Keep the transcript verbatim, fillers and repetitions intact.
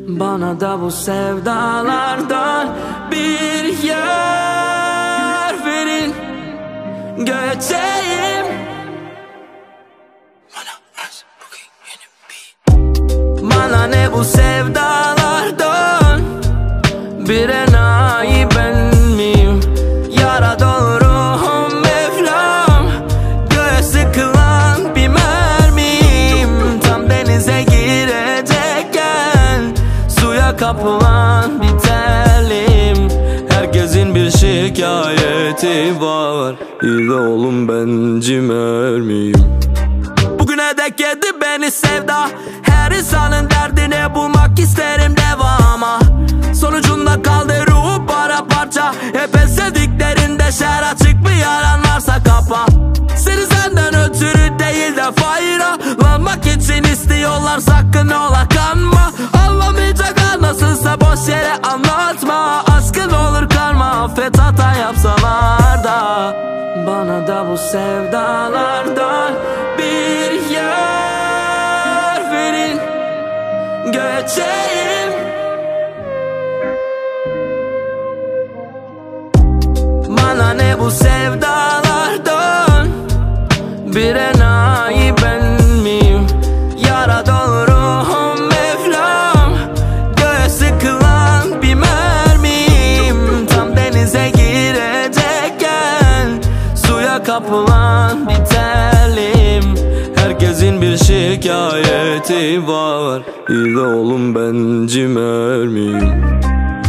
Bana da bu sevdalardan bir yer verin, göçeyim. Bana ne bu sevdalardan, bir enayi ben miyim? Yara dolu ruhum Mevlam, göğe sıkılan bir mermiyim. Tam denize girecekken suya kapılan bir telim. Herkesin bir şikayeti var, İyi de oğlum ben cimer miyim? Bugüne dek yedi beni sevda, her insanın derdini bulmak isterim devama. Sonucunda kaldı ruhu paramparça, hep sevdiklerinde şer, açık bir yaran varsa kapa. Seni senden ötürü değil de faydalanmak için istiyorlar, sakın ola kanma. Anlamayacak nasılsa boş yere anlatma, aşkın olur karma, affet hata yapsalar da. Bana da bu sevdalardan bir yer verin, göçeyim. Bana ne bu sevdalardan, bir enayi ben miyim? Yara dolu ruhum Mevlam, göğe sıkılan bir mermiyim. Tam denize girecekken suya kapılan bir telim. Herkesin bir şikayeti var, İyi de oğlum ben cimer miyim?